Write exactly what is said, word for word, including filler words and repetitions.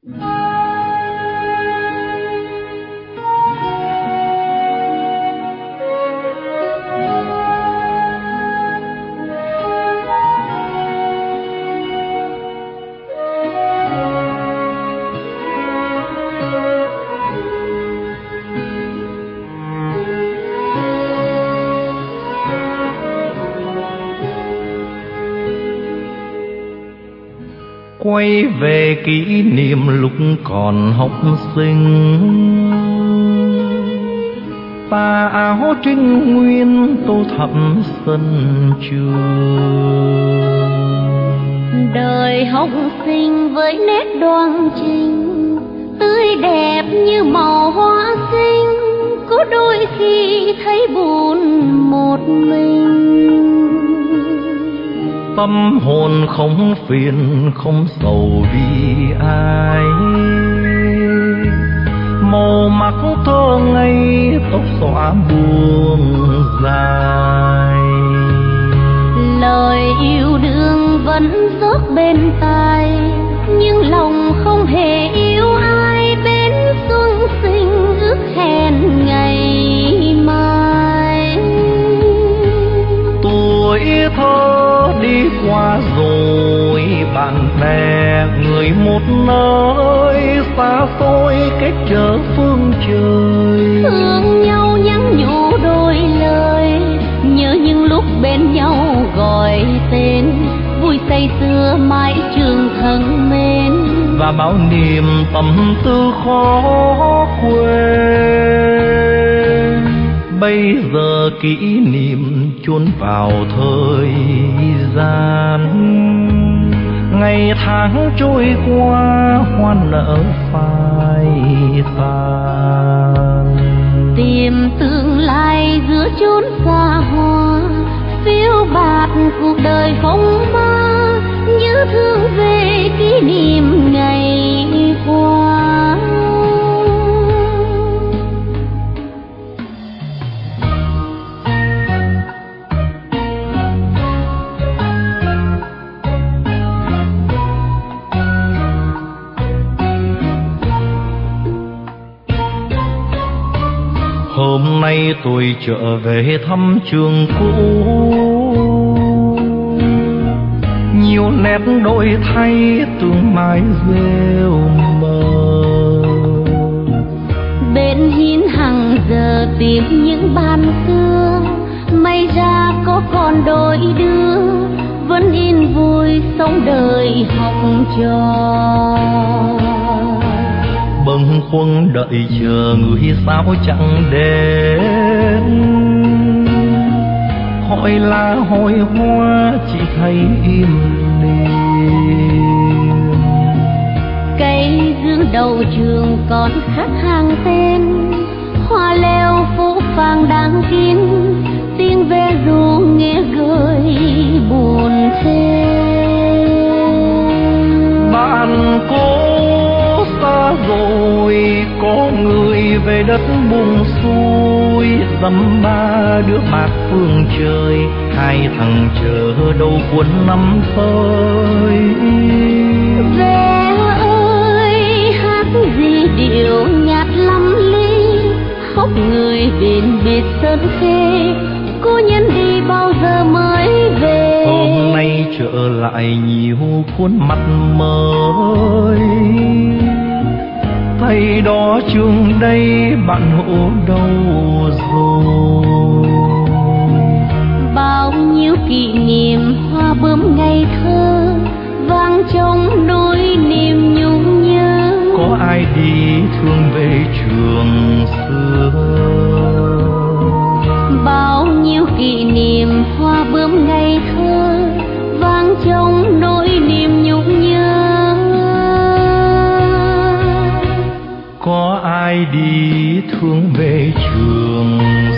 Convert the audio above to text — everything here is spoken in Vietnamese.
Quay về kỷ niệm lúc còn học sinh, tà áo trinh nguyên tô thắm sân trường. Đời học sinh với nét đoan chính, tươi đẹp như màu hoa xinh, có đôi khi thấy buồn một mình. Tâm hồn không phiền không sầu vì ai, màu mắt thơ ngây tóc xõa buông dài. Lời yêu đương vẫn rót bên tai, nhưng lòng không hề yêu ai. Bên xuân sinh ước hẹn ngày mai. Tuổi thơ đi qua rồi, bạn bè người một nơi, xa xôi cách trở phương trời. Thương nhau nhắn nhủ đôi lời, nhớ những lúc bên nhau gọi tên, vui say xưa mãi trường thân mến. Và bao niềm tâm tư khó quên, bây giờ kỷ niệm chôn vào thời gian. Ngày tháng trôi qua hoa nở phai tàn, tìm tương lai giữa chốn xa hoa, phiêu bạt cuộc đời phong ba, nhớ thương về kỷ niệm ngày qua. Hôm nay tôi trở về thăm trường cũ, nhiều nét đổi thay tương mai rêu mờ. Bên hiên hàng giờ tìm những ban xưa, may ra có còn đôi đứa vẫn yên vui sống đời học trò. Bâng khuâng đợi chờ người sao chẳng đến, hỏi lá hỏi hoa chỉ thấy im lìm. Cây dương đầu trường còn khắc hàng tên, hoa leo phố phàng đang kín, tiếng ve ru nghe gợi buồn thêm. Bạn cố xa rồi, có người về đất buông xuôi, dăm ba đứa bạc phương trời, hai thằng chờ đâu cuốn năm tới. Ve ơi hát gì điệu nhạt lắm ly, khóc người bên biệt sơn khê, cô nhân đi bao giờ mới về. Hôm nay trở lại nhiều khuôn mặt mới, thầy đó trường đây bạn hộ đâu rồi. Bao nhiêu kỷ niệm hoa bướm ngày thơ, vang trong đôi niềm nhung nhớ. Có ai đi thương về trường xưa, bao nhiêu kỷ niệm hoa bướm ngày thơ, vang trong nỗi niềm nhung nhớ. Có ai đi thương về trường